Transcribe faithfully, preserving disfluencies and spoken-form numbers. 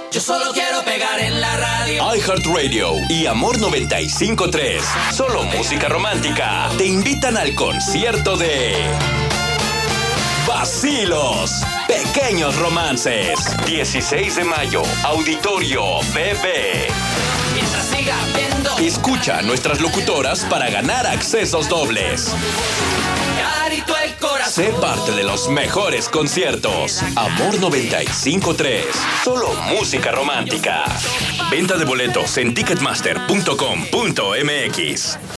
Yo solo quiero pegar en la radio. iHeartRadio y Amor noventa y cinco punto tres, solo música romántica, te invitan al concierto de Vacilos, Pequeños Romances. dieciséis de mayo, Auditorio B B. Mientras siga viendo. Escucha a nuestras locutoras para ganar accesos dobles. Clarito el corazón. Sé parte de los mejores conciertos. Amor noventa y cinco punto tres, solo música romántica. Venta de boletos en ticketmaster punto com punto m x.